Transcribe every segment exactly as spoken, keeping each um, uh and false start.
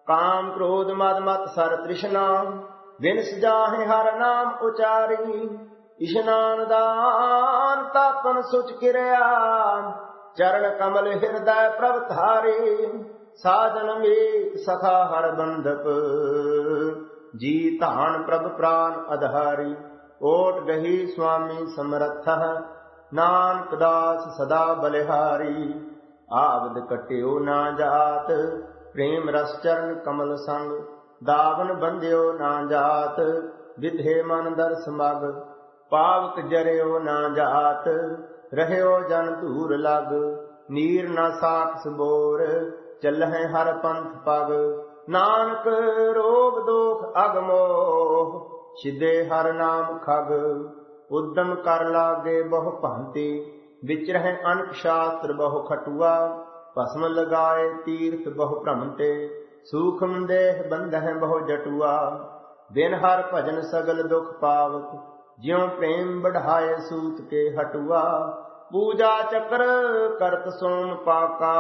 काम क्रोध मद मत सर तृष्णा, बिन सजाहे हर नाम उचारी। इशनान दान तापन सुच किरया, चरण कमल हृदय प्रभ धारी। साजन मीत सखा हर बंधप, जी धान प्रभ प्राण आधारी। ओट गही स्वामी समर्थ, नानक दास सदा बलिहारी। आबद कट्यो ना जात, प्रेम रस चरण कमल संग। दावन बंध्यो ना जात, विधे मन दर्श मग। पावक जरियो ना जात, रहयो जन धूर लग। नीर न साक्ष बोर, चलहि हर पंथ पग। नानक रोग दोख अगमोह, सिद्धे हर नाम खग। उद्यम कर लागे बहु भांति, विचरह अनक शास्त्र बहु खटुआ। भस्म लगाए तीर्थ बहु भ्रमते, सूक्ष्म देह बंधह बहु जटुआ। बिन हर भजन सगल दुख पावत, ज्यों प्रेम बढ़ाए सूत के हटुआ। पूजा चक्र करत सोम पाका,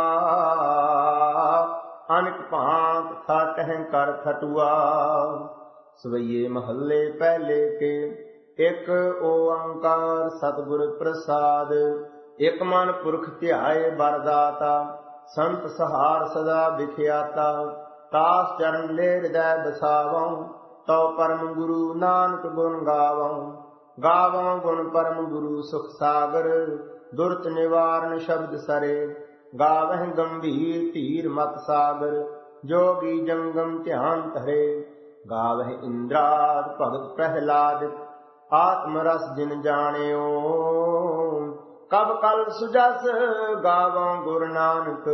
अनक भांत थाटह कर खटुआ। सवैये महल्ले पहले के, एक ओंकार सतगुर प्रसाद। एक मन पुरख ध्याए बरदाता, संत सहार सदा बिख्याता। तास चरण ले हृदय बसावं, तो परम गुरु नानक गुण गावं। गावं गुण परम गुरु सुख सागर, दुर्त निवारण शब्द सरे। गावह गंभीर धीर मत सागर, जोगी जंगम ध्यान धरे। गावह इंद्राद भगत प्रहलाद, आत्म रस जिन जानियो। कब कल सुजस गावों गुरु नानक,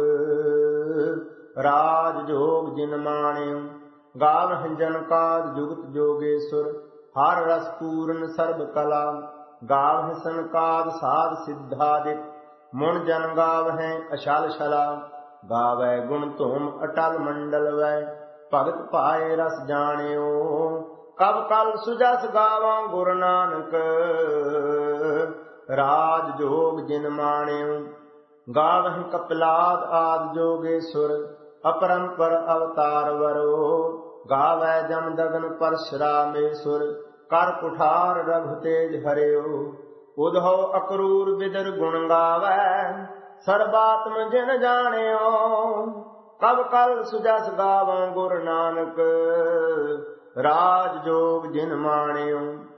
राज जोग जिन माणियो। गावह जनकाद जुगत जोगेश्वर, हर रस पूर्ण सर्ब कला। गावह सनकाद साध सिद्धादिक, मुन जन गावह अशल शला। गावै गुण तुम अटल मंडल वै, भगत पाए रस जानियो। कब कल सुजस गावां गुरु नानक, राज जोग जिन माणियो। गावह कपिलाद आदि जोगेश्वर, अपरंपर अवतार वरो। गावै जम दगन परशुरामेश्वर, कर कुठार रघु तेज हरियो। उद्धव अक्रूर बिदर गुण गावै, सर्वात्म जिन जानियो। कब कल सुजस गावां गुरु नानक, राज जोग जिन माणियो।